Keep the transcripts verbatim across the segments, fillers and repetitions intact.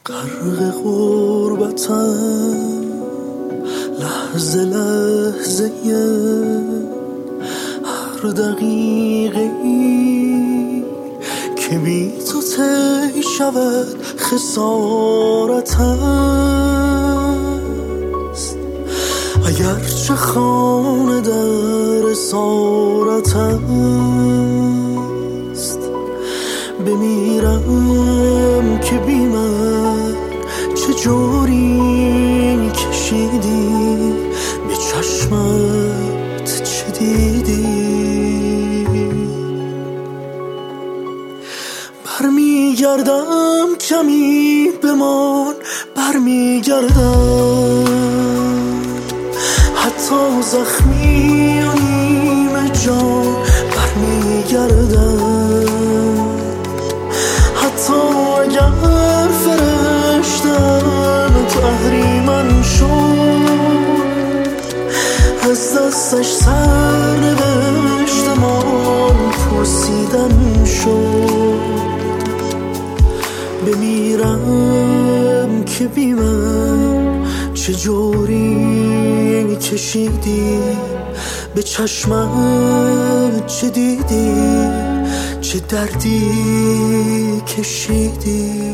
غرق غربتم لحظه لحظه هر دقیقه ای که بی تو طی شود خسارت است. اگرچه خانه در اسارت است، بمیرم که بی من چجوری کشیدی، به چشمت چه دیدی. برمیگردم کمی بمان، برمیگردم حتی زخمی و نیمه جان، برمیگردم حتی اگر فرشتم تو اهریمن شد، از دستش سر نوشتم آن پرسیدن شد. بمیرم که بی من چجوری کشیدی، به چشمت چه دیدی، چه دردی کشیدی.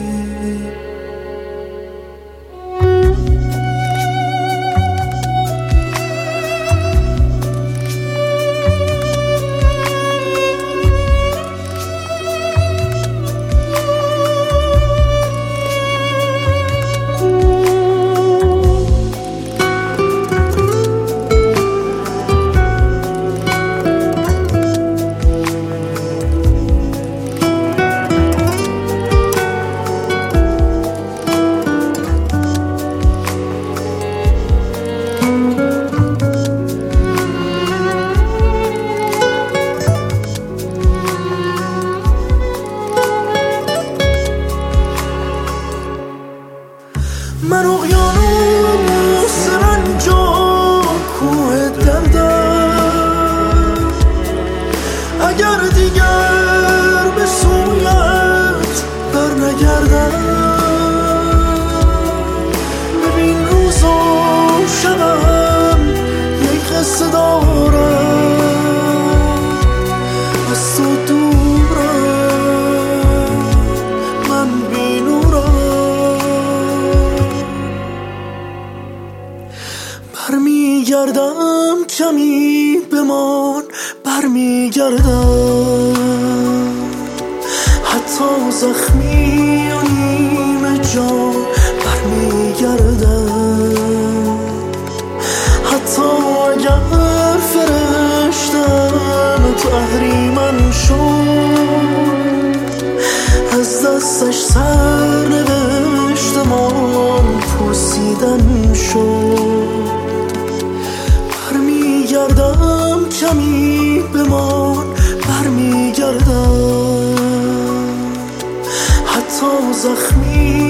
من اقیانوس رنج و کوه دردم، اگر دیگر به سویت بر نگردم. ببین روز و شبم یک قصه دارم، از تو دورم من بی نورم. برمیگردم کمی بمان، برمیگردم حتی زخمی و نیمه جان، برمیگردم حتی اگر فرشتم تو اهریمن شد، از دستش سر نوشتم آن پرسیدن شد. برمیگردم کمی بمان، برمیگردم حتی زخمی